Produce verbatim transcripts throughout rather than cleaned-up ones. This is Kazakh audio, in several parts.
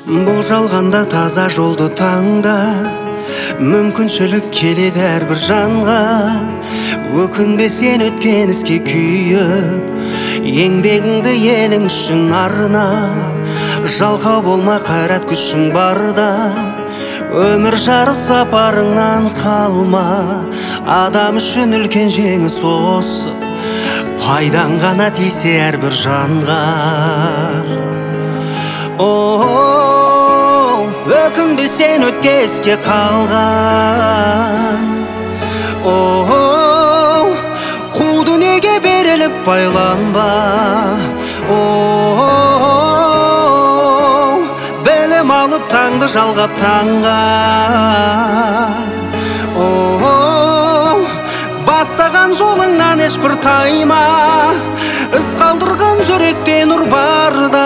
Бұл жалғанда таза жолды таңда, мүмкіншілік келеді әрбір жанға. Өкінбе сен өткен іске күйіп, еңбегіңді елің үшін арна. Жалқау болма, қайрат күшің барда, өмір жарыс сапарыңнан қалма. Адам үшін үлкен жеңіс осы, пайдаң ғана тисе әрбір жанға. Оу, өкінбе сен өткеске қалған. Оу, қу дүниеге беріліп байланба. Оу, білім алып таңды жалғап таңға. Оу, бастаған жолыңнан ешбір тайма, із қалдырған жүректе нұр барда.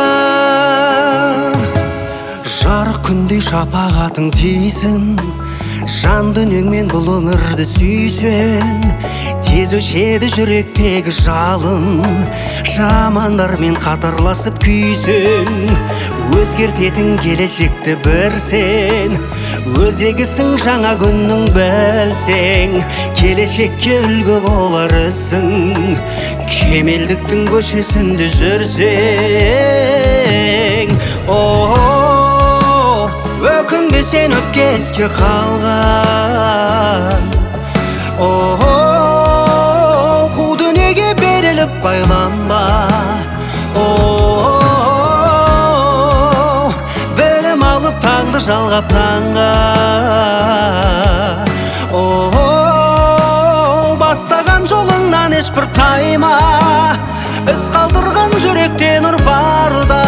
Жарық күндей шапағатың тисін, жан дүниеңмен бұл өмірді сүйсен. Тез өшеді жүректегі жалын, жамандармен қатарласып күйсен. Өзгертетін келешекті бір сен, өзегісің жаңа күннің білсең. Келешекке үлгі болар ісің, кемелдіктің көшесінде жүрсең. Оу, өкінбе сен өткеске қалған. Оу, қу дүниеге беріліп байланба. Оу, білім алып таңды жалғап таңға. Оу, бастаған жолыңнан ешбір тайма, із қалдырған жүректе нұр барда.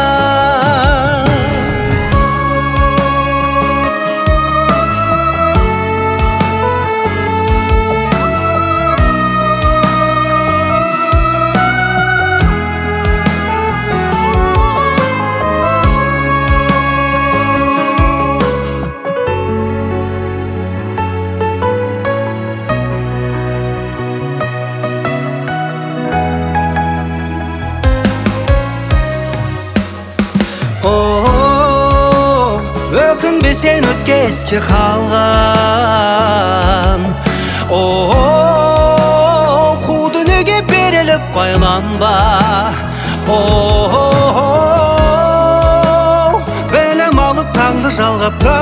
Оу, өкінбе сен өткеске қалған. Оу, қу дүниеге беріліп байланба. Оу, білім алып таңды жалғап